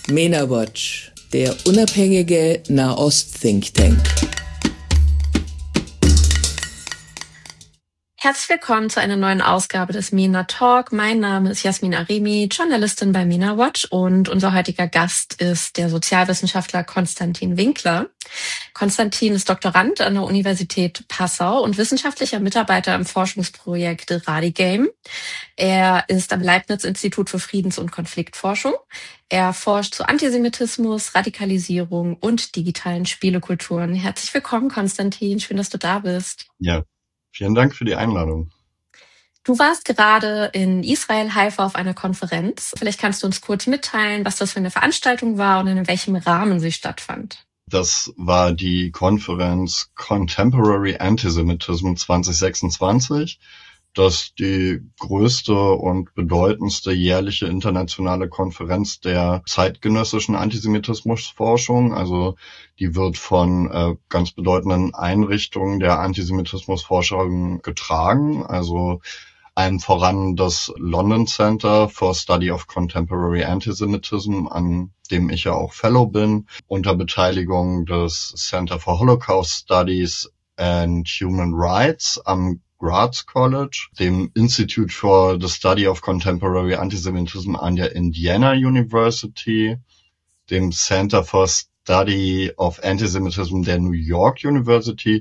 MENA Watch, der unabhängige Nahost-Think Tank. Herzlich willkommen zu einer neuen Ausgabe des MENA Talk. Mein Name ist Jasmin Arimi, Journalistin bei MENA Watch, und unser heutiger Gast ist der Sozialwissenschaftler Konstantin Winkler. Konstantin ist Doktorand an der Universität Passau und wissenschaftlicher Mitarbeiter im Forschungsprojekt Radigame. Er ist am Leibniz-Institut für Friedens- und Konfliktforschung. Er forscht zu Antisemitismus, Radikalisierung und digitalen Spielekulturen. Herzlich willkommen, Konstantin. Schön, dass du da bist. Ja, vielen Dank für die Einladung. Du warst gerade in Israel, Haifa, auf einer Konferenz. Vielleicht kannst du uns kurz mitteilen, was das für eine Veranstaltung war und in welchem Rahmen sie stattfand. Das war die Konferenz Contemporary Antisemitism 2026. Das ist die größte und bedeutendste jährliche internationale Konferenz der zeitgenössischen Antisemitismusforschung. Also die wird von ganz bedeutenden Einrichtungen der Antisemitismusforschung getragen. Also allem voran das London Center for Study of Contemporary Antisemitism, an dem ich ja auch Fellow bin, unter Beteiligung des Center for Holocaust Studies and Human Rights am Gratz College, dem Institute for the Study of Contemporary Antisemitism an der Indiana University, dem Center for Study of Antisemitism der New York University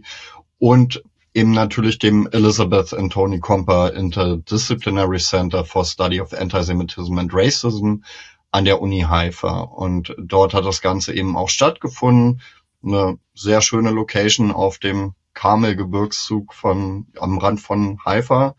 und eben natürlich dem Elizabeth and Tony Comper Interdisciplinary Center for Study of Antisemitism and Racism an der Uni Haifa. Und dort hat das Ganze eben auch stattgefunden. Eine sehr schöne Location auf dem Karmelgebirgszug am Rand von Haifa,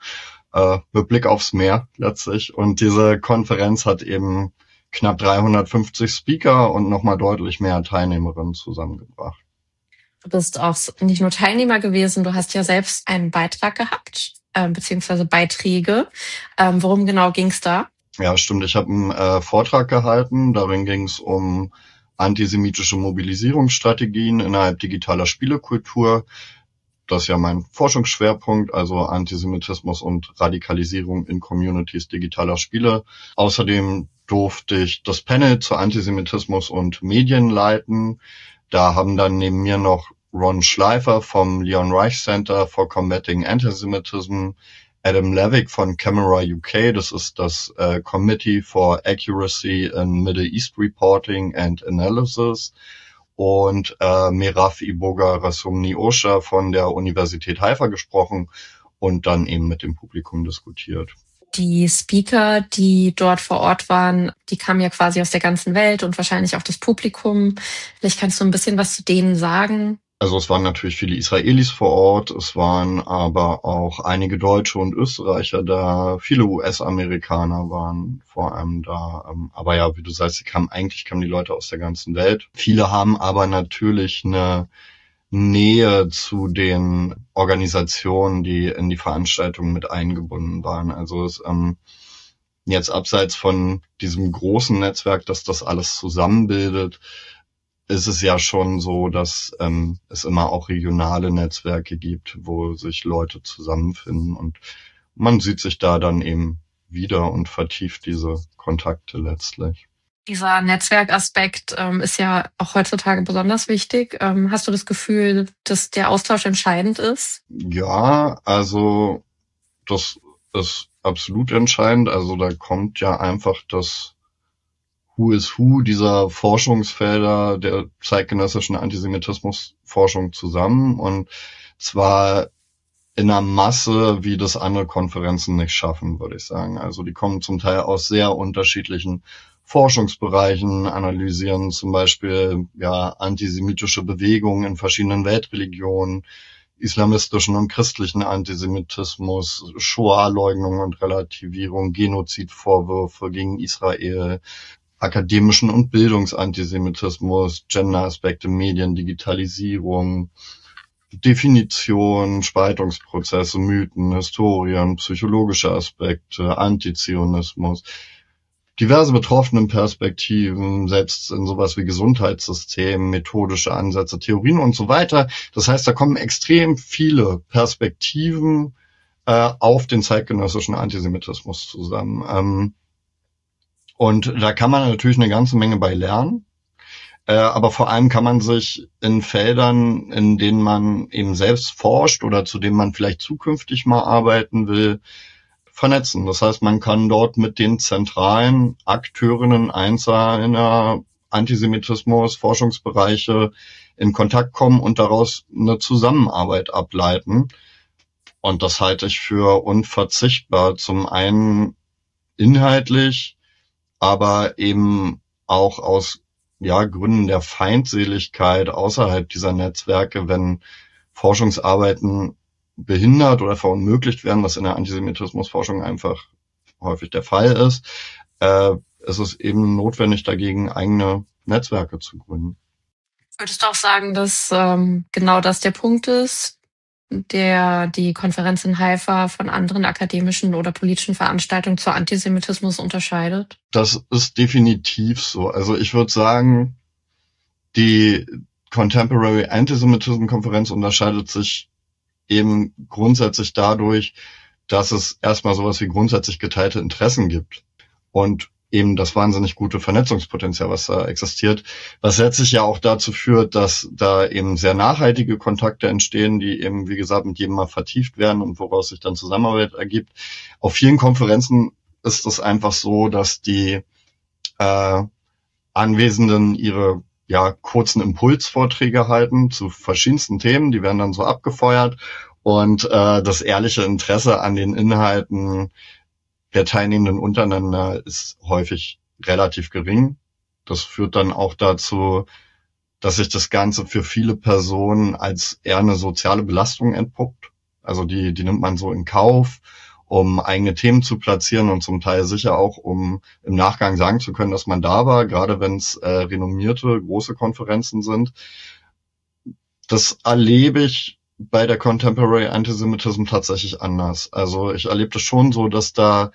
mit Blick aufs Meer letztlich. Und diese Konferenz hat eben knapp 350 Speaker und nochmal deutlich mehr Teilnehmerinnen zusammengebracht. Du bist auch nicht nur Teilnehmer gewesen, du hast ja selbst einen Beitrag gehabt, beziehungsweise Beiträge. Worum genau ging es da? Ja, stimmt. Ich habe einen Vortrag gehalten. Darin ging es um antisemitische Mobilisierungsstrategien innerhalb digitaler Spielekultur. Das ist ja mein Forschungsschwerpunkt, also Antisemitismus und Radikalisierung in Communities digitaler Spiele. Außerdem durfte ich das Panel zu Antisemitismus und Medien leiten. Da haben dann neben mir noch Ron Schleifer vom Leon Reich Center for Combating Antisemitism, Adam Levick von Camera UK, das ist das Committee for Accuracy in Middle East Reporting and Analysis, und Merav Iboga Rasumni Osha von der Universität Haifa gesprochen und dann eben mit dem Publikum diskutiert. Die Speaker, die dort vor Ort waren, die kamen ja quasi aus der ganzen Welt und wahrscheinlich auch das Publikum. Vielleicht kannst du ein bisschen was zu denen sagen. Also es waren natürlich viele Israelis vor Ort, es waren aber auch einige Deutsche und Österreicher da, viele US-Amerikaner waren vor allem da. Aber ja, wie du sagst, kamen die Leute aus der ganzen Welt. Viele haben aber natürlich eine Nähe zu den Organisationen, die in die Veranstaltung mit eingebunden waren. Also es jetzt abseits von diesem großen Netzwerk, das das alles zusammenbildet, ist es ja schon so, dass es immer auch regionale Netzwerke gibt, wo sich Leute zusammenfinden, und man sieht sich da dann eben wieder und vertieft diese Kontakte letztlich. Dieser Netzwerkaspekt ist ja auch heutzutage besonders wichtig. Hast du das Gefühl, dass der Austausch entscheidend ist? Ja, also das ist absolut entscheidend. Also da kommt ja einfach das Who is Who dieser Forschungsfelder der zeitgenössischen Antisemitismusforschung zusammen, und zwar in einer Masse, wie das andere Konferenzen nicht schaffen, würde ich sagen. Also die kommen zum Teil aus sehr unterschiedlichen Forschungsbereichen, analysieren zum Beispiel antisemitische Bewegungen in verschiedenen Weltreligionen, islamistischen und christlichen Antisemitismus, Shoah-Leugnung und Relativierung, Genozidvorwürfe gegen Israel, akademischen und Bildungsantisemitismus, Gender-Aspekte, Medien, Digitalisierung, Definition, Spaltungsprozesse, Mythen, Historien, psychologische Aspekte, Antizionismus, diverse betroffene Perspektiven, selbst in sowas wie Gesundheitssystem, methodische Ansätze, Theorien und so weiter. Das heißt, da kommen extrem viele Perspektiven auf den zeitgenössischen Antisemitismus zusammen. Und da kann man natürlich eine ganze Menge bei lernen. Aber vor allem kann man sich in Feldern, in denen man eben selbst forscht oder zu denen man vielleicht zukünftig mal arbeiten will, vernetzen. Das heißt, man kann dort mit den zentralen Akteurinnen einzelner Antisemitismus-Forschungsbereiche in Kontakt kommen und daraus eine Zusammenarbeit ableiten. Und das halte ich für unverzichtbar. Zum einen inhaltlich, aber eben auch aus Gründen der Feindseligkeit außerhalb dieser Netzwerke, wenn Forschungsarbeiten behindert oder verunmöglicht werden, was in der Antisemitismusforschung einfach häufig der Fall ist, ist es eben notwendig, dagegen eigene Netzwerke zu gründen. Würdest du auch sagen, dass genau das der Punkt ist, der die Konferenz in Haifa von anderen akademischen oder politischen Veranstaltungen zu Antisemitismus unterscheidet? Das ist definitiv so. Also ich würde sagen, die Contemporary Antisemitism Konferenz unterscheidet sich eben grundsätzlich dadurch, dass es erstmal sowas wie grundsätzlich geteilte Interessen gibt und eben das wahnsinnig gute Vernetzungspotenzial, was da existiert, was letztlich ja auch dazu führt, dass da eben sehr nachhaltige Kontakte entstehen, die eben, wie gesagt, mit jedem mal vertieft werden und woraus sich dann Zusammenarbeit ergibt. Auf vielen Konferenzen ist es einfach so, dass die Anwesenden ihre kurzen Impulsvorträge halten zu verschiedensten Themen, die werden dann so abgefeuert und das ehrliche Interesse an den Inhalten der Teilnehmenden untereinander ist häufig relativ gering. Das führt dann auch dazu, dass sich das Ganze für viele Personen als eher eine soziale Belastung entpuppt. Also die nimmt man so in Kauf, um eigene Themen zu platzieren und zum Teil sicher auch, um im Nachgang sagen zu können, dass man da war, gerade wenn es renommierte, große Konferenzen sind. Das erlebe ich bei der Contemporary Antisemitism tatsächlich anders. Also ich erlebe das schon so, dass da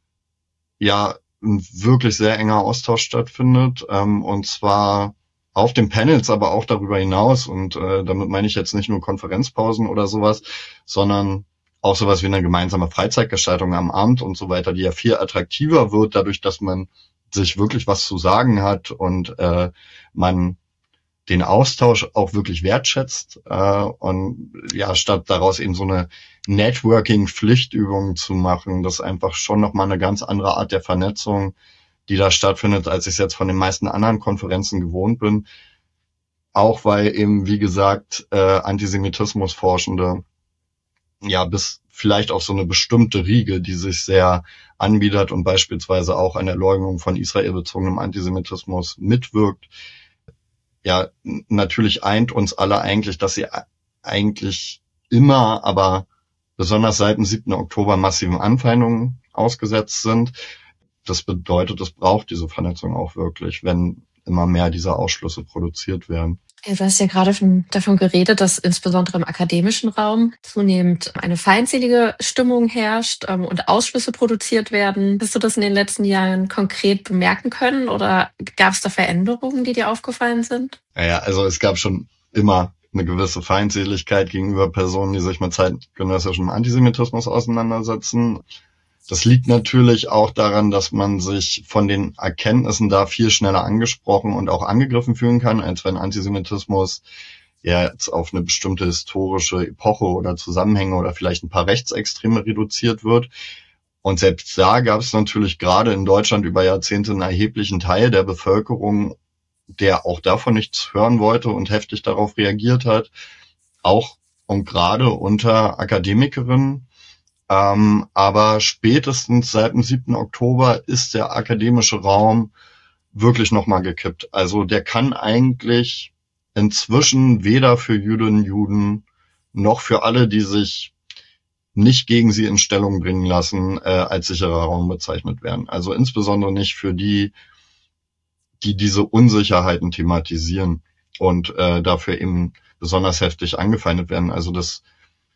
ein wirklich sehr enger Austausch stattfindet, und zwar auf den Panels, aber auch darüber hinaus. Und damit meine ich jetzt nicht nur Konferenzpausen oder sowas, sondern auch sowas wie eine gemeinsame Freizeitgestaltung am Abend und so weiter, die ja viel attraktiver wird, dadurch, dass man sich wirklich was zu sagen hat und man den Austausch auch wirklich wertschätzt und statt daraus eben so eine Networking-Pflichtübung zu machen, das ist einfach schon nochmal eine ganz andere Art der Vernetzung, die da stattfindet, als ich es jetzt von den meisten anderen Konferenzen gewohnt bin. Auch weil eben, wie gesagt, Antisemitismusforschende bis vielleicht auch so eine bestimmte Riege, die sich sehr anbietet und beispielsweise auch an der Leugnung von israelbezogenem Antisemitismus mitwirkt. Ja, natürlich eint uns alle eigentlich, dass sie eigentlich immer, aber besonders seit dem 7. Oktober massiven Anfeindungen ausgesetzt sind. Das bedeutet, es braucht diese Vernetzung auch wirklich, wenn immer mehr dieser Ausschlüsse produziert werden. Du hast ja gerade davon geredet, dass insbesondere im akademischen Raum zunehmend eine feindselige Stimmung herrscht und Ausschlüsse produziert werden. Hast du das in den letzten Jahren konkret bemerken können oder gab es da Veränderungen, die dir aufgefallen sind? Also es gab schon immer eine gewisse Feindseligkeit gegenüber Personen, die sich mit zeitgenössischem Antisemitismus auseinandersetzen. Das liegt natürlich auch daran, dass man sich von den Erkenntnissen da viel schneller angesprochen und auch angegriffen fühlen kann, als wenn Antisemitismus jetzt auf eine bestimmte historische Epoche oder Zusammenhänge oder vielleicht ein paar Rechtsextreme reduziert wird. Und selbst da gab es natürlich gerade in Deutschland über Jahrzehnte einen erheblichen Teil der Bevölkerung, der auch davon nichts hören wollte und heftig darauf reagiert hat, auch und gerade unter Akademikerinnen. Aber spätestens seit dem 7. Oktober ist der akademische Raum wirklich nochmal gekippt. Also der kann eigentlich inzwischen weder für Jüdinnen und Juden noch für alle, die sich nicht gegen sie in Stellung bringen lassen, als sicherer Raum bezeichnet werden. Also insbesondere nicht für die diese Unsicherheiten thematisieren und dafür eben besonders heftig angefeindet werden. Also das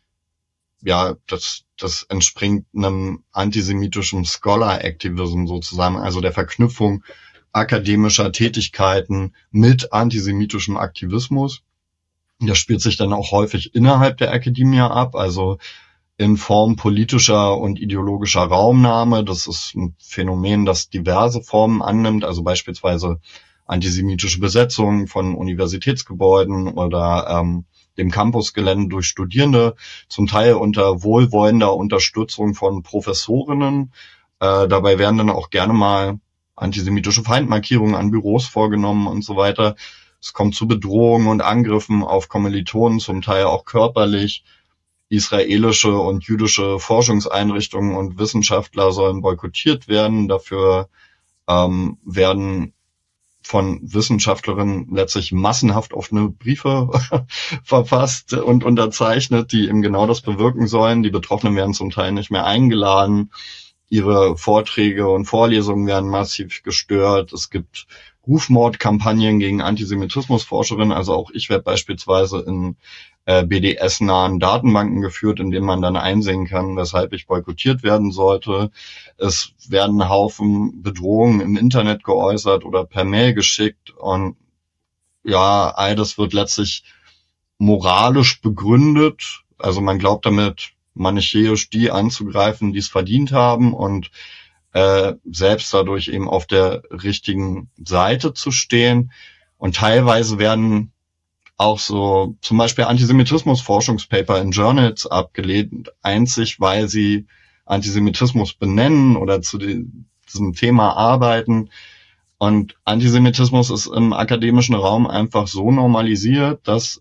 entspringt einem antisemitischen Scholar-Activism sozusagen, also der Verknüpfung akademischer Tätigkeiten mit antisemitischem Aktivismus. Das spielt sich dann auch häufig innerhalb der Akademie ab. Also in Form politischer und ideologischer Raumnahme. Das ist ein Phänomen, das diverse Formen annimmt, also beispielsweise antisemitische Besetzung von Universitätsgebäuden oder dem Campusgelände durch Studierende, zum Teil unter wohlwollender Unterstützung von Professorinnen. Dabei werden dann auch gerne mal antisemitische Feindmarkierungen an Büros vorgenommen und so weiter. Es kommt zu Bedrohungen und Angriffen auf Kommilitonen, zum Teil auch körperlich. Israelische und jüdische Forschungseinrichtungen und Wissenschaftler sollen boykottiert werden. Dafür werden von Wissenschaftlerinnen letztlich massenhaft offene Briefe verfasst und unterzeichnet, die eben genau das bewirken sollen. Die Betroffenen werden zum Teil nicht mehr eingeladen. Ihre Vorträge und Vorlesungen werden massiv gestört. Es gibt Rufmordkampagnen gegen Antisemitismusforscherinnen. Also auch ich werde beispielsweise in BDS-nahen Datenbanken geführt, in denen man dann einsehen kann, weshalb ich boykottiert werden sollte. Es werden Haufen Bedrohungen im Internet geäußert oder per Mail geschickt. Und ja, all das wird letztlich moralisch begründet. Also man glaubt damit, manichäisch die anzugreifen, die es verdient haben und selbst dadurch eben auf der richtigen Seite zu stehen. Und teilweise werden auch so zum Beispiel Antisemitismus-Forschungspaper in Journals abgelehnt, einzig weil sie Antisemitismus benennen oder zu diesem Thema arbeiten. Und Antisemitismus ist im akademischen Raum einfach so normalisiert, dass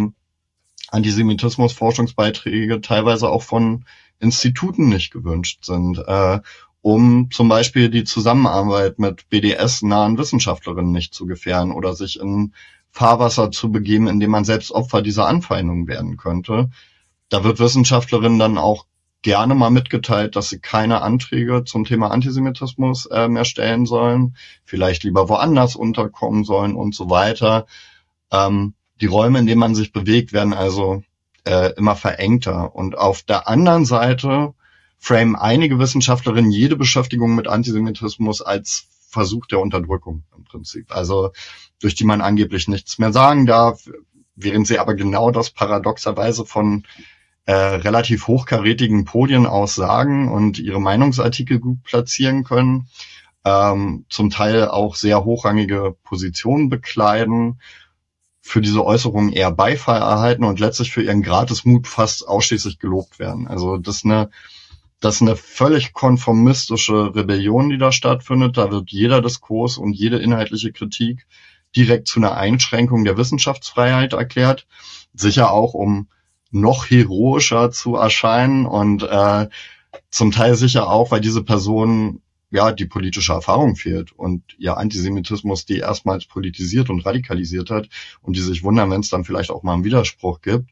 Antisemitismus-Forschungsbeiträge teilweise auch von Instituten nicht gewünscht sind, um zum Beispiel die Zusammenarbeit mit BDS-nahen Wissenschaftlerinnen nicht zu gefährden oder sich in Fahrwasser zu begeben, in dem man selbst Opfer dieser Anfeindung werden könnte. Da wird Wissenschaftlerinnen dann auch gerne mal mitgeteilt, dass sie keine Anträge zum Thema Antisemitismus mehr stellen sollen, vielleicht lieber woanders unterkommen sollen und so weiter. Die Räume, in denen man sich bewegt, werden also immer verengter. Und auf der anderen Seite framen einige Wissenschaftlerinnen jede Beschäftigung mit Antisemitismus als Versuch der Unterdrückung im Prinzip, also durch die man angeblich nichts mehr sagen darf, während sie aber genau das paradoxerweise von relativ hochkarätigen Podien aus sagen und ihre Meinungsartikel gut platzieren können, zum Teil auch sehr hochrangige Positionen bekleiden, für diese Äußerungen eher Beifall erhalten und letztlich für ihren Gratismut fast ausschließlich gelobt werden. Also das ist eine völlig konformistische Rebellion, die da stattfindet. Da wird jeder Diskurs und jede inhaltliche Kritik direkt zu einer Einschränkung der Wissenschaftsfreiheit erklärt. Sicher auch, um noch heroischer zu erscheinen und zum Teil sicher auch, weil diese Personen ja die politische Erfahrung fehlt und ihr Antisemitismus die erstmals politisiert und radikalisiert hat und die sich wundern, wenn es dann vielleicht auch mal einen Widerspruch gibt.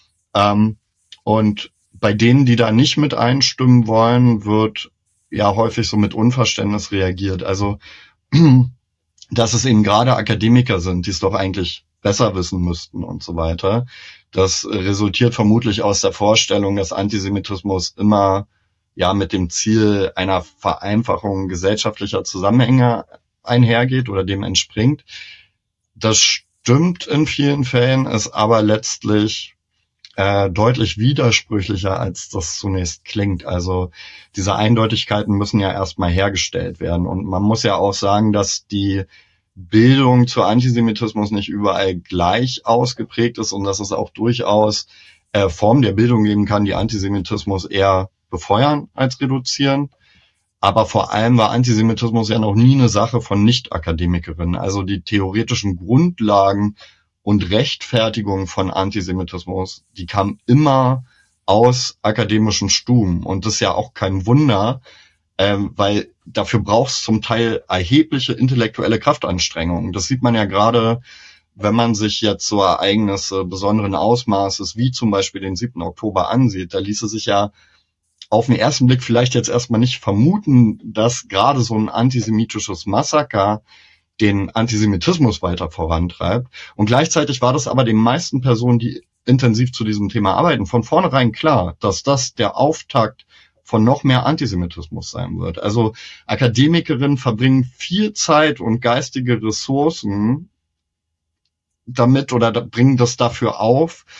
Und bei denen, die da nicht mit einstimmen wollen, wird ja häufig so mit Unverständnis reagiert. Also, dass es eben gerade Akademiker sind, die es doch eigentlich besser wissen müssten und so weiter. Das resultiert vermutlich aus der Vorstellung, dass Antisemitismus immer ja mit dem Ziel einer Vereinfachung gesellschaftlicher Zusammenhänge einhergeht oder dem entspringt. Das stimmt in vielen Fällen, ist aber letztlich deutlich widersprüchlicher, als das zunächst klingt. Also diese Eindeutigkeiten müssen ja erstmal hergestellt werden. Und man muss ja auch sagen, dass die Bildung zu Antisemitismus nicht überall gleich ausgeprägt ist und dass es auch durchaus Formen der Bildung geben kann, die Antisemitismus eher befeuern als reduzieren. Aber vor allem war Antisemitismus ja noch nie eine Sache von Nicht-Akademikerinnen. Also die theoretischen Grundlagen und Rechtfertigung von Antisemitismus, die kam immer aus akademischen Stuben. Und das ist ja auch kein Wunder, weil dafür braucht es zum Teil erhebliche intellektuelle Kraftanstrengungen. Das sieht man ja gerade, wenn man sich jetzt so Ereignisse besonderen Ausmaßes, wie zum Beispiel den 7. Oktober ansieht. Da ließe sich ja auf den ersten Blick vielleicht jetzt erstmal nicht vermuten, dass gerade so ein antisemitisches Massaker den Antisemitismus weiter vorantreibt. Und gleichzeitig war das aber den meisten Personen, die intensiv zu diesem Thema arbeiten, von vornherein klar, dass das der Auftakt von noch mehr Antisemitismus sein wird. Also Akademikerinnen verbringen viel Zeit und geistige Ressourcen damit oder bringen das dafür auf,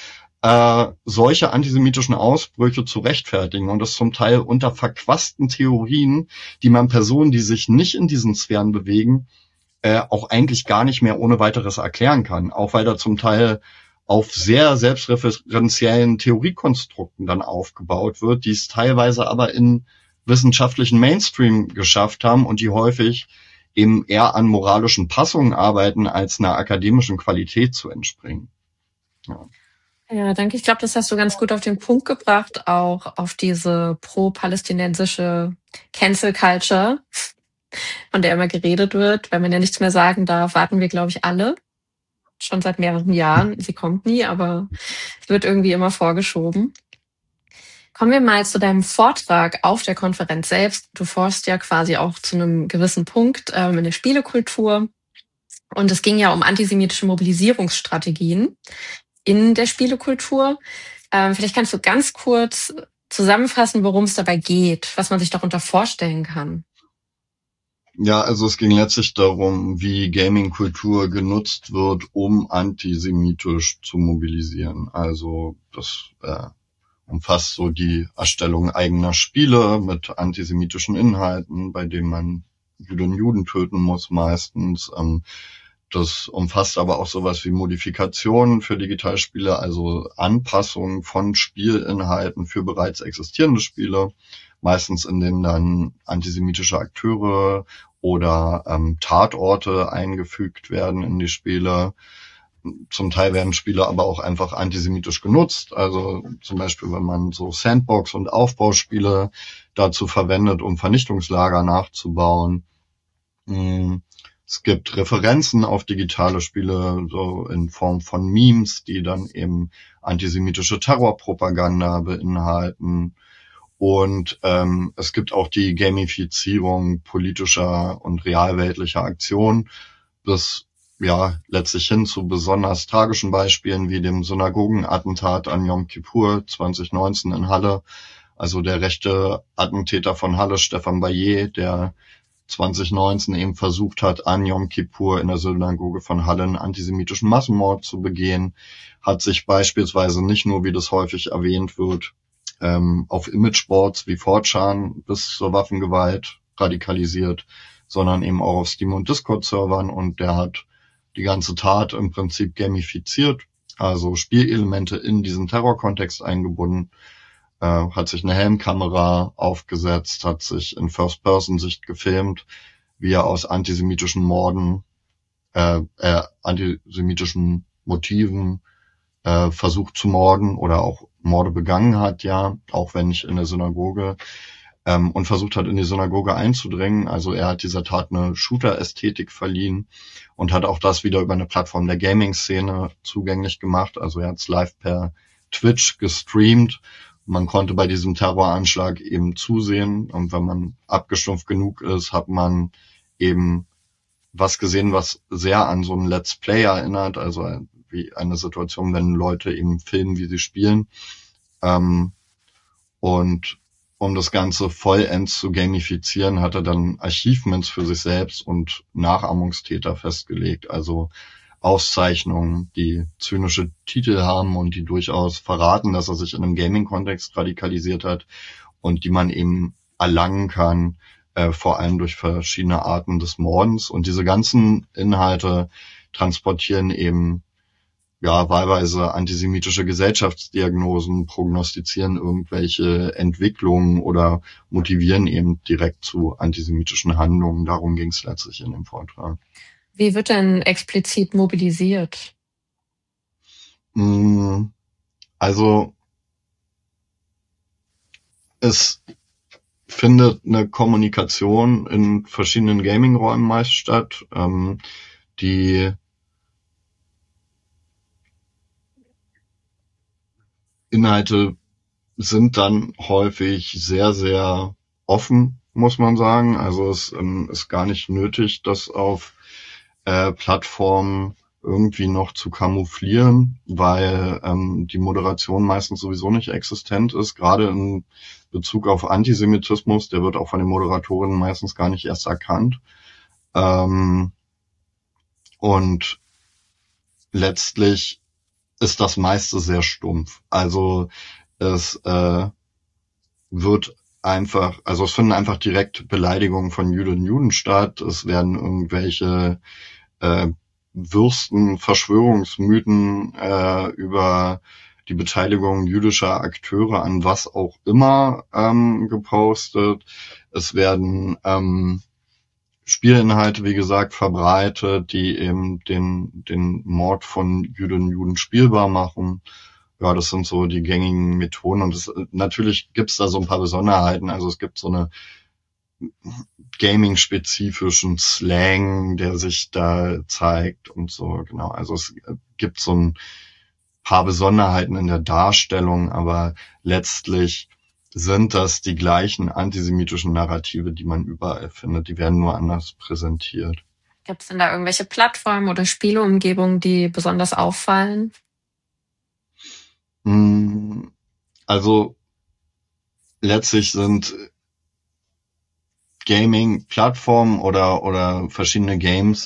solche antisemitischen Ausbrüche zu rechtfertigen und das zum Teil unter verquasten Theorien, die man Personen, die sich nicht in diesen Sphären bewegen, auch eigentlich gar nicht mehr ohne weiteres erklären kann. Auch weil da zum Teil auf sehr selbstreferenziellen Theoriekonstrukten dann aufgebaut wird, die es teilweise aber in wissenschaftlichen Mainstream geschafft haben und die häufig eben eher an moralischen Passungen arbeiten, als einer akademischen Qualität zu entspringen. Ja. Ja, danke. Ich glaube, das hast du ganz gut auf den Punkt gebracht, auch auf diese pro-palästinensische Cancel Culture, von der immer geredet wird. Wenn man ja nichts mehr sagen darf, warten wir, glaube ich, alle. Schon seit mehreren Jahren. Sie kommt nie, aber es wird irgendwie immer vorgeschoben. Kommen wir mal zu deinem Vortrag auf der Konferenz selbst. Du forschst ja quasi auch zu einem gewissen Punkt in der Spielekultur. Und es ging ja um antisemitische Mobilisierungsstrategien in der Spielekultur. Vielleicht kannst du ganz kurz zusammenfassen, worum es dabei geht, was man sich darunter vorstellen kann. Ja, also es ging letztlich darum, wie Gaming-Kultur genutzt wird, um antisemitisch zu mobilisieren. Also das umfasst so die Erstellung eigener Spiele mit antisemitischen Inhalten, bei denen man Juden töten muss meistens. Das umfasst aber auch sowas wie Modifikationen für Digitalspiele, also Anpassungen von Spielinhalten für bereits existierende Spiele, meistens in denen dann antisemitische Akteure oder Tatorte eingefügt werden in die Spiele. Zum Teil werden Spiele aber auch einfach antisemitisch genutzt, also zum Beispiel, wenn man so Sandbox- und Aufbauspiele dazu verwendet, um Vernichtungslager nachzubauen. Es gibt Referenzen auf digitale Spiele, so in Form von Memes, die dann eben antisemitische Terrorpropaganda beinhalten. Und es gibt auch die Gamifizierung politischer und realweltlicher Aktionen, bis ja letztlich hin zu besonders tragischen Beispielen wie dem Synagogenattentat an Yom Kippur 2019 in Halle. Also der rechte Attentäter von Halle, Stefan Bayer, der 2019 eben versucht hat, an Yom Kippur in der Synagoge von Halle einen antisemitischen Massenmord zu begehen, hat sich beispielsweise nicht nur, wie das häufig erwähnt wird, auf Imageboards wie 4chan bis zur Waffengewalt radikalisiert, sondern eben auch auf Steam- und Discord-Servern, und der hat die ganze Tat im Prinzip gamifiziert, also Spielelemente in diesen Terrorkontext eingebunden, hat sich eine Helmkamera aufgesetzt, hat sich in First-Person-Sicht gefilmt, wie er aus antisemitischen Morden, antisemitischen Motiven versucht zu morden oder auch Morde begangen hat, ja, auch wenn nicht in der Synagoge, und versucht hat, in die Synagoge einzudringen. Also er hat dieser Tat eine Shooter-Ästhetik verliehen und hat auch das wieder über eine Plattform der Gaming-Szene zugänglich gemacht. Also er hat es live per Twitch gestreamt. Man konnte bei diesem Terroranschlag eben zusehen, und wenn man abgestumpft genug ist, hat man eben was gesehen, was sehr an so ein Let's Play erinnert, also wie eine Situation, wenn Leute eben filmen, wie sie spielen. Und um das Ganze vollends zu gamifizieren, hat er dann Achievements für sich selbst und Nachahmungstäter festgelegt, also Auszeichnungen, die zynische Titel haben und die durchaus verraten, dass er sich in einem Gaming-Kontext radikalisiert hat und die man eben erlangen kann, vor allem durch verschiedene Arten des Mordens. Und diese ganzen Inhalte transportieren eben ja wahlweise antisemitische Gesellschaftsdiagnosen, prognostizieren irgendwelche Entwicklungen oder motivieren eben direkt zu antisemitischen Handlungen. Darum ging es letztlich in dem Vortrag. Wie wird denn explizit mobilisiert? Also es findet eine Kommunikation in verschiedenen Gaming-Räumen meist statt. Die Inhalte sind dann häufig sehr, sehr offen, muss man sagen. Also es ist gar nicht nötig, das auf Plattformen irgendwie noch zu camouflieren, weil die Moderation meistens sowieso nicht existent ist, gerade in Bezug auf Antisemitismus. Der wird auch von den Moderatorinnen meistens gar nicht erst erkannt. Und letztlich ist das meiste sehr stumpf. Also es es finden einfach direkt Beleidigungen von Jüdinnen und Juden statt. Es werden irgendwelche Würsten, Verschwörungsmythen über die Beteiligung jüdischer Akteure an was auch immer gepostet. Es werden Spielinhalte, wie gesagt, verbreitet, die eben den Mord von Jüdinnen und Juden spielbar machen. Ja, das sind so die gängigen Methoden. Und natürlich gibt's da so ein paar Besonderheiten. Also es gibt so eine gaming-spezifischen Slang, der sich da zeigt und so, genau. Also es gibt so ein paar Besonderheiten in der Darstellung, aber letztlich sind das die gleichen antisemitischen Narrative, die man überall findet. Die werden nur anders präsentiert. Gibt es denn da irgendwelche Plattformen oder Spieleumgebungen, die besonders auffallen? Also letztlich sind Gaming-Plattformen oder verschiedene Games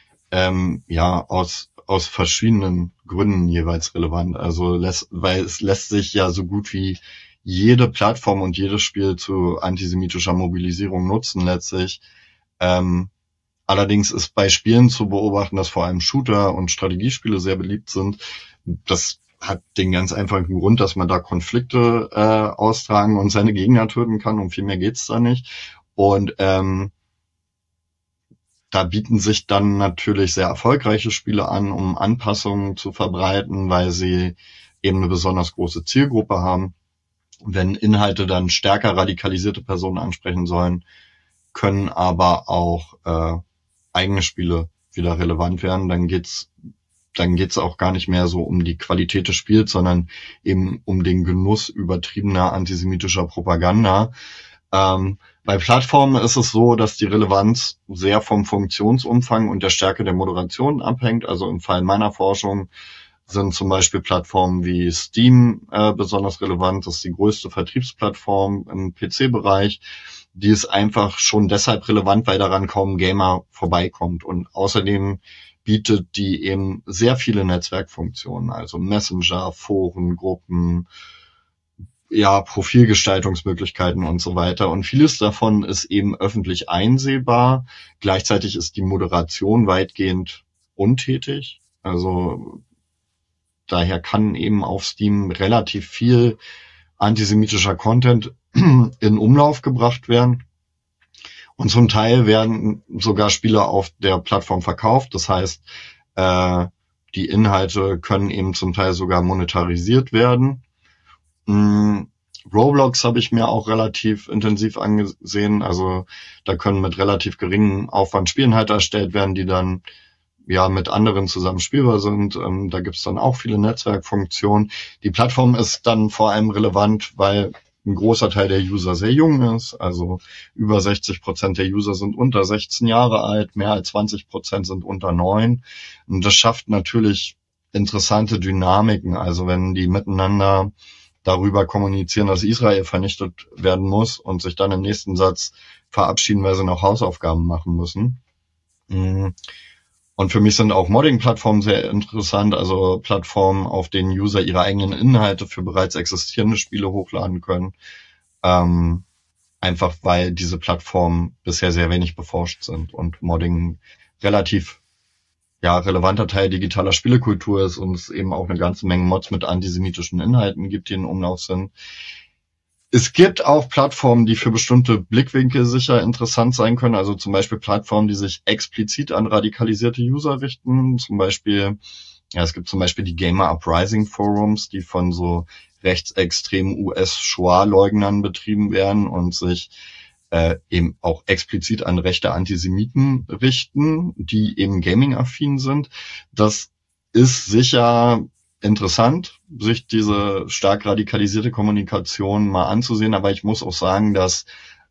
aus verschiedenen Gründen jeweils relevant. Also weil es lässt sich ja so gut wie jede Plattform und jedes Spiel zu antisemitischer Mobilisierung nutzen letztlich. Allerdings ist bei Spielen zu beobachten, dass vor allem Shooter und Strategiespiele sehr beliebt sind. Das hat den ganz einfachen Grund, dass man da Konflikte austragen und seine Gegner töten kann. Um viel mehr geht's da nicht. Und da bieten sich dann natürlich sehr erfolgreiche Spiele an, um Anpassungen zu verbreiten, weil sie eben eine besonders große Zielgruppe haben. Wenn Inhalte dann stärker radikalisierte Personen ansprechen sollen, können aber auch eigene Spiele wieder relevant werden. Dann geht's auch gar nicht mehr so um die Qualität des Spiels, sondern eben um den Genuss übertriebener antisemitischer Propaganda. Bei Plattformen ist es so, dass die Relevanz sehr vom Funktionsumfang und der Stärke der Moderation abhängt. Also im Fall meiner Forschung sind zum Beispiel Plattformen wie Steam besonders relevant. Das ist die größte Vertriebsplattform im PC-Bereich. Die ist einfach schon deshalb relevant, weil daran kaum ein Gamer vorbeikommt. Und außerdem bietet die eben sehr viele Netzwerkfunktionen, also Messenger, Foren, Gruppen, ja, Profilgestaltungsmöglichkeiten und so weiter. Und vieles davon ist eben öffentlich einsehbar. Gleichzeitig ist die Moderation weitgehend untätig. Also daher kann eben auf Steam relativ viel antisemitischer Content in Umlauf gebracht werden. Und zum Teil werden sogar Spiele auf der Plattform verkauft. Das heißt, die Inhalte können eben zum Teil sogar monetarisiert werden. Roblox habe ich mir auch relativ intensiv angesehen. Also da können mit relativ geringem Aufwand Spielinhalte erstellt werden, die dann ja mit anderen zusammen spielbar sind. Da gibt's dann auch viele Netzwerkfunktionen. Die Plattform ist dann vor allem relevant, weil ein großer Teil der User sehr jung ist. Also über 60% der User sind unter 16 Jahre alt, mehr als 20% sind unter 9. Und das schafft natürlich interessante Dynamiken. Also wenn die miteinander darüber kommunizieren, dass Israel vernichtet werden muss und sich dann im nächsten Satz verabschieden, weil sie noch Hausaufgaben machen müssen. Und für mich sind auch Modding-Plattformen sehr interessant, also Plattformen, auf denen User ihre eigenen Inhalte für bereits existierende Spiele hochladen können. Einfach weil diese Plattformen bisher sehr wenig beforscht sind und Modding relativ relevanter Teil digitaler Spielekultur ist und es eben auch eine ganze Menge Mods mit antisemitischen Inhalten gibt, die in Umlauf sind. Es gibt auch Plattformen, die für bestimmte Blickwinkel sicher interessant sein können, also zum Beispiel Plattformen, die sich explizit an radikalisierte User richten, zum Beispiel, es gibt zum Beispiel die Gamer Uprising Forums, die von so rechtsextremen US-Shoah-Leugnern betrieben werden und sich eben auch explizit an rechte Antisemiten richten, die eben gaming-affin sind. Das ist sicher interessant, sich diese stark radikalisierte Kommunikation mal anzusehen, aber ich muss auch sagen, dass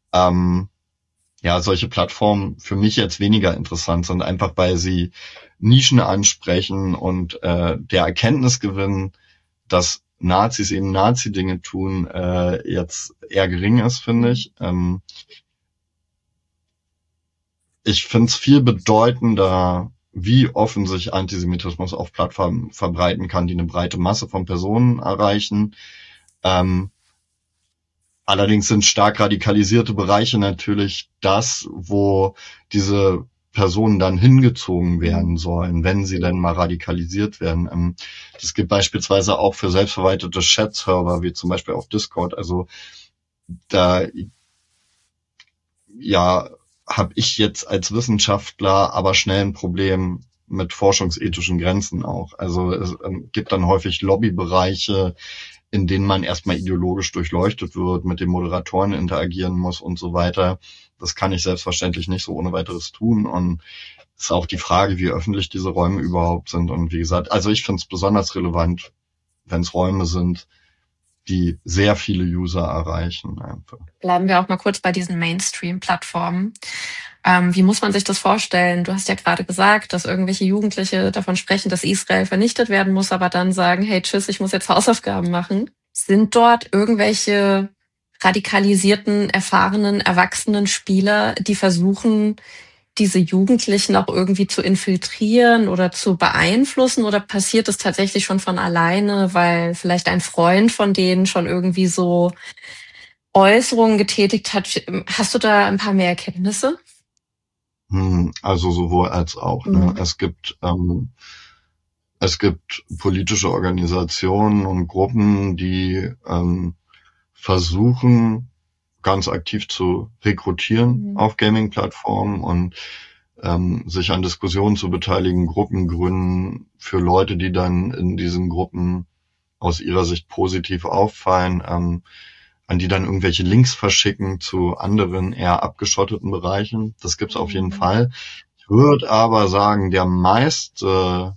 solche Plattformen für mich jetzt weniger interessant sind, einfach weil sie Nischen ansprechen und der Erkenntnisgewinn, dass Nazis eben Nazi-Dinge tun, jetzt eher gering ist, finde ich. Ich finde es viel bedeutender, wie offen sich Antisemitismus auf Plattformen verbreiten kann, die eine breite Masse von Personen erreichen. Allerdings sind stark radikalisierte Bereiche natürlich das, wo diese Personen dann hingezogen werden sollen, wenn sie dann mal radikalisiert werden. Das gilt beispielsweise auch für selbstverwaltete Chat-Server, wie zum Beispiel auf Discord. Also da habe ich jetzt als Wissenschaftler aber schnell ein Problem mit forschungsethischen Grenzen auch. Also es gibt dann häufig Lobbybereiche, in denen man erstmal ideologisch durchleuchtet wird, mit den Moderatoren interagieren muss und so weiter. Das kann ich selbstverständlich nicht so ohne weiteres tun. Und es ist auch die Frage, wie öffentlich diese Räume überhaupt sind. Und wie gesagt, also ich finde es besonders relevant, wenn es Räume sind, die sehr viele User erreichen. Einfach. Bleiben wir auch mal kurz bei diesen Mainstream-Plattformen. Wie muss man sich das vorstellen? Du hast ja gerade gesagt, dass irgendwelche Jugendliche davon sprechen, dass Israel vernichtet werden muss, aber dann sagen, hey, tschüss, ich muss jetzt Hausaufgaben machen. Sind dort irgendwelche radikalisierten, erfahrenen, erwachsenen Spieler, die versuchen, diese Jugendlichen auch irgendwie zu infiltrieren oder zu beeinflussen, oder passiert es tatsächlich schon von alleine, weil vielleicht ein Freund von denen schon irgendwie so Äußerungen getätigt hat? Hast du da ein paar mehr Erkenntnisse? Also sowohl als auch. Ne? Es gibt politische Organisationen und Gruppen, die versuchen, ganz aktiv zu rekrutieren auf Gaming-Plattformen und sich an Diskussionen zu beteiligen, Gruppen gründen für Leute, die dann in diesen Gruppen aus ihrer Sicht positiv auffallen, an die dann irgendwelche Links verschicken zu anderen eher abgeschotteten Bereichen. Das gibt's auf jeden Fall. Ich würde aber sagen, der meiste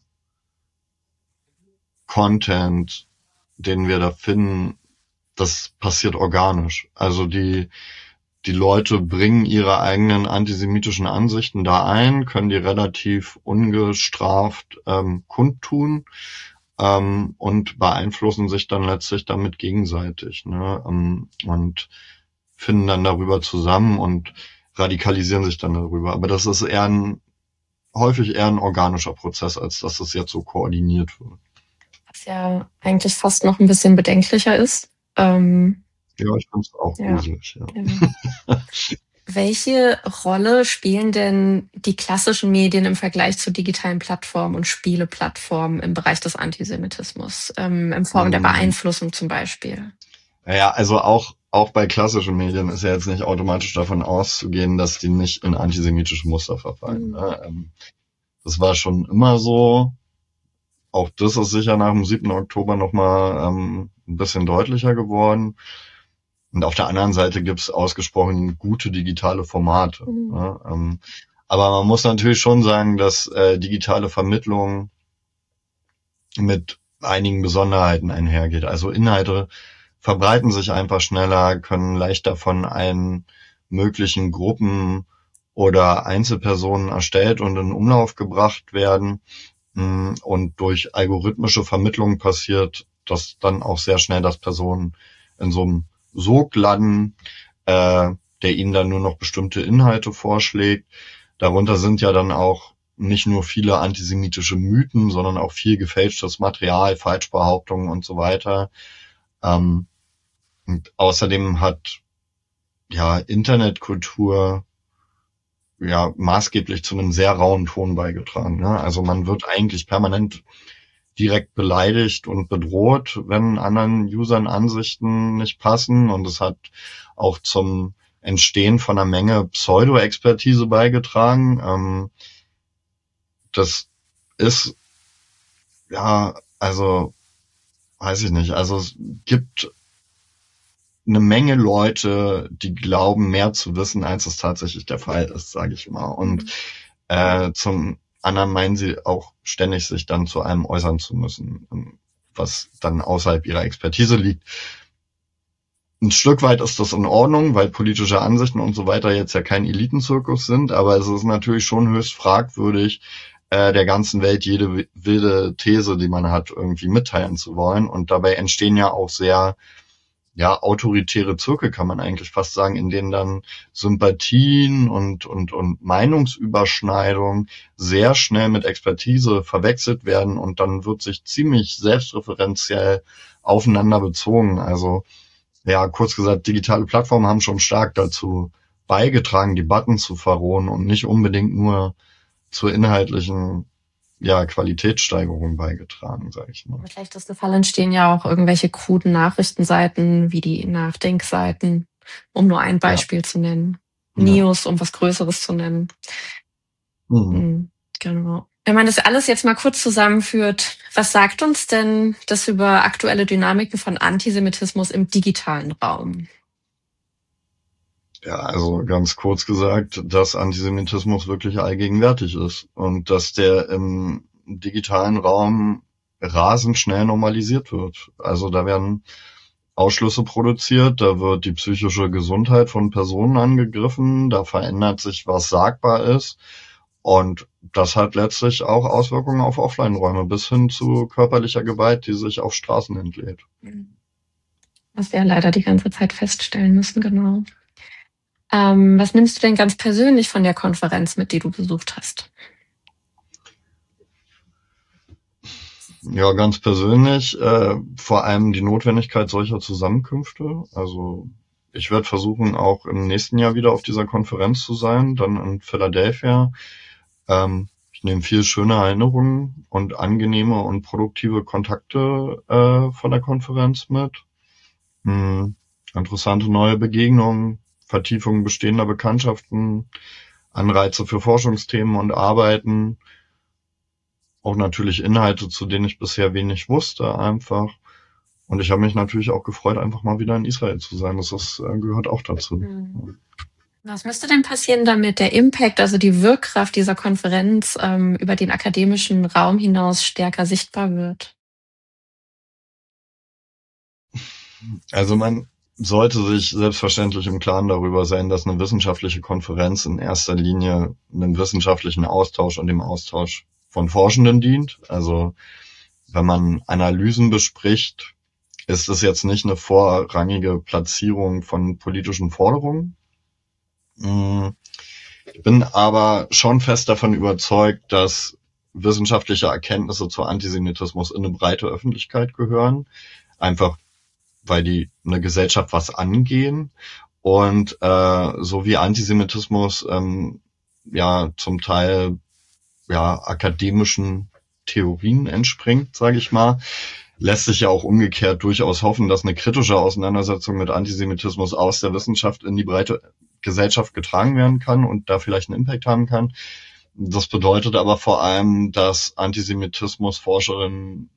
Content, den wir da finden, das passiert organisch. Also die Leute bringen ihre eigenen antisemitischen Ansichten da ein, können die relativ ungestraft kundtun und beeinflussen sich dann letztlich damit gegenseitig, ne? Und finden dann darüber zusammen und radikalisieren sich dann darüber. Aber das ist häufig eher ein organischer Prozess, als dass es jetzt so koordiniert wird. Was ja eigentlich fast noch ein bisschen bedenklicher ist. Ja, ich finde es auch gruselig. Ja. Welche Rolle spielen denn die klassischen Medien im Vergleich zu digitalen Plattformen und Spieleplattformen im Bereich des Antisemitismus, in Form der Beeinflussung zum Beispiel? Ja, also auch bei klassischen Medien ist ja jetzt nicht automatisch davon auszugehen, dass die nicht in antisemitische Muster verfallen. Ne? Das war schon immer so. Auch das ist sicher nach dem 7. Oktober nochmal ein bisschen deutlicher geworden. Und auf der anderen Seite gibt's ausgesprochen gute digitale Formate. Ne? Aber man muss natürlich schon sagen, dass digitale Vermittlung mit einigen Besonderheiten einhergeht. Also Inhalte verbreiten sich einfach schneller, können leichter von allen möglichen Gruppen oder Einzelpersonen erstellt und in Umlauf gebracht werden. Und durch algorithmische Vermittlung passiert das dann auch sehr schnell, dass Personen in so einem Sog landen, der ihnen dann nur noch bestimmte Inhalte vorschlägt. Darunter sind ja dann auch nicht nur viele antisemitische Mythen, sondern auch viel gefälschtes Material, Falschbehauptungen und so weiter. Und außerdem hat Internetkultur maßgeblich zu einem sehr rauen Ton beigetragen. Ne? Also man wird eigentlich permanent direkt beleidigt und bedroht, wenn anderen Usern Ansichten nicht passen. Und es hat auch zum Entstehen von einer Menge Pseudo-Expertise beigetragen. Das ist, weiß ich nicht. Also es gibt eine Menge Leute, die glauben, mehr zu wissen, als es tatsächlich der Fall ist, sage ich mal. Und zum anderen meinen sie auch ständig, sich dann zu einem äußern zu müssen, was dann außerhalb ihrer Expertise liegt. Ein Stück weit ist das in Ordnung, weil politische Ansichten und so weiter jetzt ja kein Elitenzirkus sind, aber es ist natürlich schon höchst fragwürdig, der ganzen Welt jede wilde These, die man hat, irgendwie mitteilen zu wollen. Und dabei entstehen ja auch sehr autoritäre Zirkel, kann man eigentlich fast sagen, in denen dann Sympathien und Meinungsüberschneidung sehr schnell mit Expertise verwechselt werden und dann wird sich ziemlich selbstreferenziell aufeinander bezogen. Also, kurz gesagt, digitale Plattformen haben schon stark dazu beigetragen, Debatten zu verrohen und nicht unbedingt nur zur inhaltlichen Qualitätssteigerung beigetragen, sage ich mal. Mit leichtester Fall entstehen ja auch irgendwelche kruden Nachrichtenseiten wie die Nachdenkseiten, um nur ein Beispiel zu nennen. News, um was Größeres zu nennen. Genau. Wenn man das alles jetzt mal kurz zusammenführt, was sagt uns denn das über aktuelle Dynamiken von Antisemitismus im digitalen Raum? Ja, also ganz kurz gesagt, dass Antisemitismus wirklich allgegenwärtig ist und dass der im digitalen Raum rasend schnell normalisiert wird. Also da werden Ausschlüsse produziert, da wird die psychische Gesundheit von Personen angegriffen, da verändert sich, was sagbar ist. Und das hat letztlich auch Auswirkungen auf Offline-Räume bis hin zu körperlicher Gewalt, die sich auf Straßen entlädt. Was wir leider die ganze Zeit feststellen müssen, genau. Was nimmst du denn ganz persönlich von der Konferenz mit, die du besucht hast? Ja, ganz persönlich vor allem die Notwendigkeit solcher Zusammenkünfte. Also ich werde versuchen, auch im nächsten Jahr wieder auf dieser Konferenz zu sein, dann in Philadelphia. Ich nehme viel schöne Erinnerungen und angenehme und produktive Kontakte von der Konferenz mit. Interessante neue Begegnungen, Vertiefung bestehender Bekanntschaften, Anreize für Forschungsthemen und Arbeiten, auch natürlich Inhalte, zu denen ich bisher wenig wusste einfach. Und ich habe mich natürlich auch gefreut, einfach mal wieder in Israel zu sein. Das gehört auch dazu. Was müsste denn passieren, damit der Impact, also die Wirkkraft dieser Konferenz über den akademischen Raum hinaus stärker sichtbar wird? Also man sollte sich selbstverständlich im Klaren darüber sein, dass eine wissenschaftliche Konferenz in erster Linie einem wissenschaftlichen Austausch und dem Austausch von Forschenden dient. Also wenn man Analysen bespricht, ist es jetzt nicht eine vorrangige Platzierung von politischen Forderungen. Ich bin aber schon fest davon überzeugt, dass wissenschaftliche Erkenntnisse zu Antisemitismus in eine breite Öffentlichkeit gehören. Einfach weil die eine Gesellschaft was angehen und so wie Antisemitismus zum Teil akademischen Theorien entspringt, sage ich mal, lässt sich ja auch umgekehrt durchaus hoffen, dass eine kritische Auseinandersetzung mit Antisemitismus aus der Wissenschaft in die breite Gesellschaft getragen werden kann und da vielleicht einen Impact haben kann. Das bedeutet aber vor allem, dass Antisemitismusforscherinnen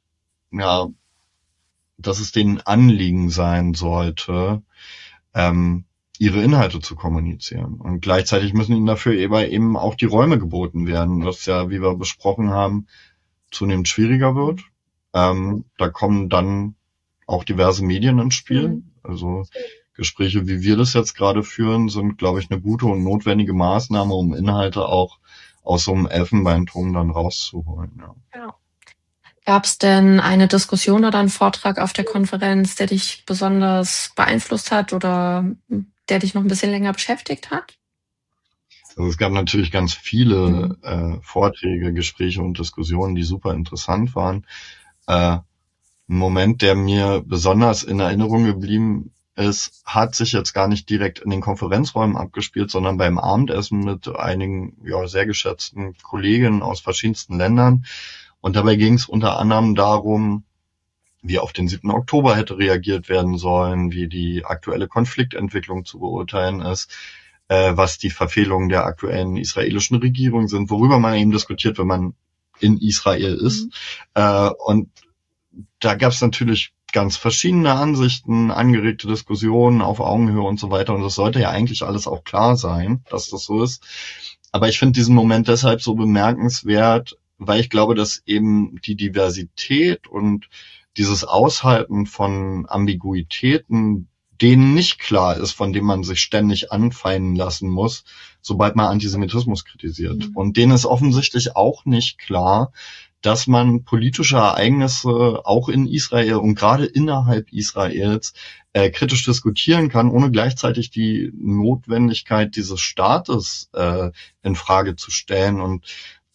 dass es denen Anliegen sein sollte, ihre Inhalte zu kommunizieren. Und gleichzeitig müssen ihnen dafür eben auch die Räume geboten werden, was ja, wie wir besprochen haben, zunehmend schwieriger wird. Da kommen dann auch diverse Medien ins Spiel. Also Gespräche, wie wir das jetzt gerade führen, sind, glaube ich, eine gute und notwendige Maßnahme, um Inhalte auch aus so einem Elfenbeinturm dann rauszuholen. Ja. Gab es denn eine Diskussion oder einen Vortrag auf der Konferenz, der dich besonders beeinflusst hat oder der dich noch ein bisschen länger beschäftigt hat? Also es gab natürlich ganz viele Vorträge, Gespräche und Diskussionen, die super interessant waren. Ein Moment, der mir besonders in Erinnerung geblieben ist, hat sich jetzt gar nicht direkt in den Konferenzräumen abgespielt, sondern beim Abendessen mit einigen sehr geschätzten Kolleginnen aus verschiedensten Ländern. Und dabei ging es unter anderem darum, wie auf den 7. Oktober hätte reagiert werden sollen, wie die aktuelle Konfliktentwicklung zu beurteilen ist, was die Verfehlungen der aktuellen israelischen Regierung sind, worüber man eben diskutiert, wenn man in Israel ist. Und da gab es natürlich ganz verschiedene Ansichten, angeregte Diskussionen auf Augenhöhe und so weiter. Und das sollte ja eigentlich alles auch klar sein, dass das so ist. Aber ich finde diesen Moment deshalb so bemerkenswert, weil ich glaube, dass eben die Diversität und dieses Aushalten von Ambiguitäten, denen nicht klar ist, von dem man sich ständig anfeinden lassen muss, sobald man Antisemitismus kritisiert. Und denen ist offensichtlich auch nicht klar, dass man politische Ereignisse auch in Israel und gerade innerhalb Israels kritisch diskutieren kann, ohne gleichzeitig die Notwendigkeit dieses Staates in Frage zu stellen und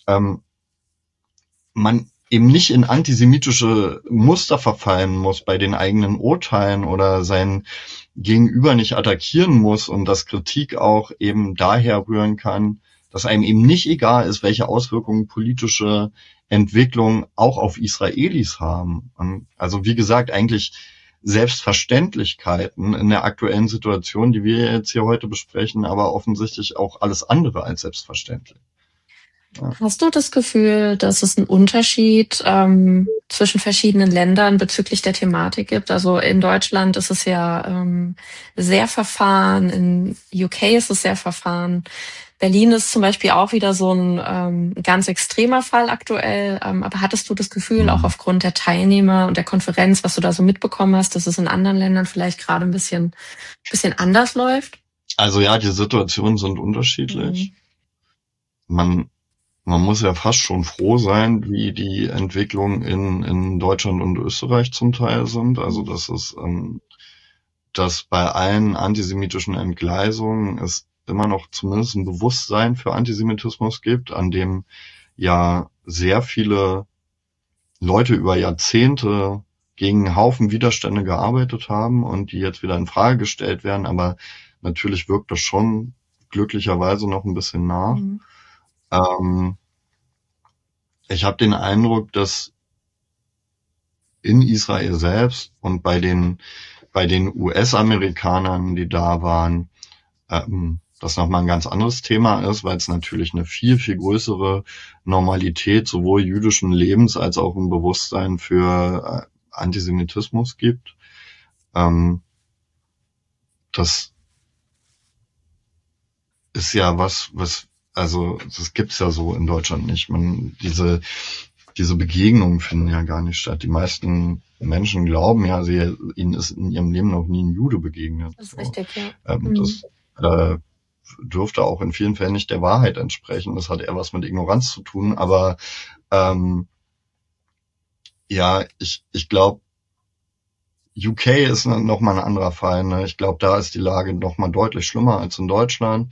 man eben nicht in antisemitische Muster verfallen muss bei den eigenen Urteilen oder sein Gegenüber nicht attackieren muss und dass Kritik auch eben daher rühren kann, dass einem eben nicht egal ist, welche Auswirkungen politische Entwicklungen auch auf Israelis haben. Und also wie gesagt, eigentlich Selbstverständlichkeiten in der aktuellen Situation, die wir jetzt hier heute besprechen, aber offensichtlich auch alles andere als selbstverständlich. Ja. Hast du das Gefühl, dass es einen Unterschied zwischen verschiedenen Ländern bezüglich der Thematik gibt? Also in Deutschland ist es ja sehr verfahren, in UK ist es sehr verfahren. Berlin ist zum Beispiel auch wieder so ein ganz extremer Fall aktuell. Aber hattest du das Gefühl, auch aufgrund der Teilnehmer und der Konferenz, was du da so mitbekommen hast, dass es in anderen Ländern vielleicht gerade ein bisschen anders läuft? Also ja, die Situationen sind unterschiedlich. Man muss ja fast schon froh sein, wie die Entwicklungen in Deutschland und Österreich zum Teil sind. Also dass bei allen antisemitischen Entgleisungen es immer noch zumindest ein Bewusstsein für Antisemitismus gibt, an dem ja sehr viele Leute über Jahrzehnte gegen einen Haufen Widerstände gearbeitet haben und die jetzt wieder in Frage gestellt werden. Aber natürlich wirkt das schon glücklicherweise noch ein bisschen nach. Ich habe den Eindruck, dass in Israel selbst und bei den US-Amerikanern, die da waren, das nochmal ein ganz anderes Thema ist, weil es natürlich eine viel, viel größere Normalität sowohl jüdischen Lebens als auch ein Bewusstsein für Antisemitismus gibt. Das ist ja also das gibt's ja so in Deutschland nicht. Diese Begegnungen finden ja gar nicht statt. Die meisten Menschen glauben ja, ihnen ist in ihrem Leben noch nie ein Jude begegnet. Das ist richtig, ja. Das dürfte auch in vielen Fällen nicht der Wahrheit entsprechen. Das hat eher was mit Ignoranz zu tun. Aber ja, ich glaube, UK ist noch mal ein anderer Fall. Ne? Ich glaube, da ist die Lage noch mal deutlich schlimmer als in Deutschland.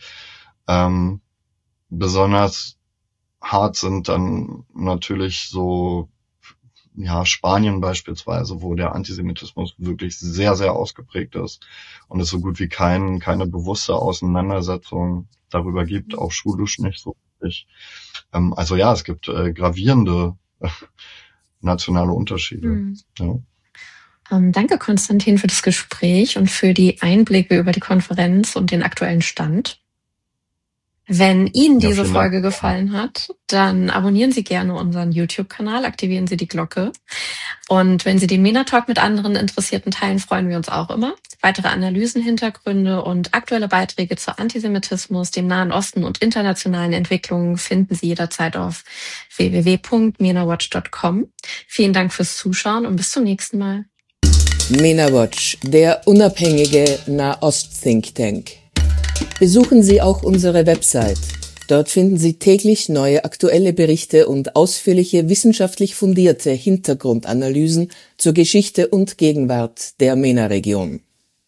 Besonders hart sind dann natürlich so, ja, Spanien beispielsweise, wo der Antisemitismus wirklich sehr, sehr ausgeprägt ist und es so gut wie keine bewusste Auseinandersetzung darüber gibt, auch schulisch nicht so richtig. Also ja, es gibt gravierende nationale Unterschiede. Ja. Danke, Konstantin, für das Gespräch und für die Einblicke über die Konferenz und den aktuellen Stand. Wenn Ihnen diese Folge gefallen hat, dann abonnieren Sie gerne unseren YouTube-Kanal, aktivieren Sie die Glocke. Und wenn Sie den MENA Talk mit anderen Interessierten teilen, freuen wir uns auch immer. Weitere Analysen, Hintergründe und aktuelle Beiträge zu Antisemitismus, dem Nahen Osten und internationalen Entwicklungen finden Sie jederzeit auf www.menawatch.com. Vielen Dank fürs Zuschauen und bis zum nächsten Mal. MENA Watch, der unabhängige Nahost-Think Tank. Besuchen Sie auch unsere Website. Dort finden Sie täglich neue aktuelle Berichte und ausführliche wissenschaftlich fundierte Hintergrundanalysen zur Geschichte und Gegenwart der MENA-Region.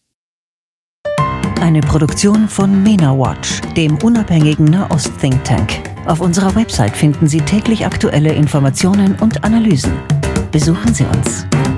Eine Produktion von MENA Watch, dem unabhängigen Nahost-Think Tank. Auf unserer Website finden Sie täglich aktuelle Informationen und Analysen. Besuchen Sie uns.